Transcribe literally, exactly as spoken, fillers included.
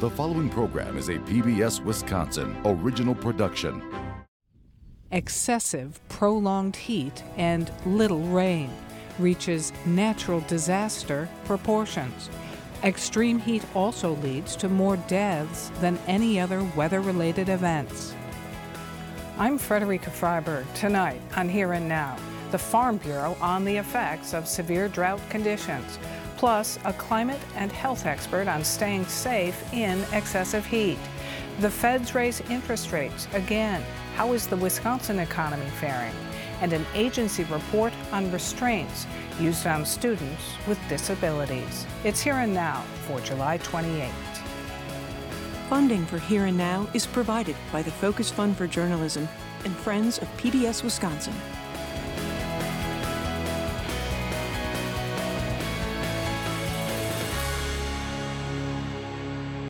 The following program is a P B S Wisconsin original production. Excessive, prolonged heat and little rain reaches natural disaster proportions. Extreme heat also leads to more deaths than any other weather-related events. I'm Frederica Freiberg. Tonight on Here and Now, the Farm Bureau on the effects of severe drought conditions, plus a climate and health expert on staying safe in excessive heat. The feds raise interest rates again. How is the Wisconsin economy faring? And an agency report on restraints used on students with disabilities. It's Here and Now for July twenty-eighth. Funding for Here and Now is provided by the Focus Fund for Journalism and Friends of P B S Wisconsin.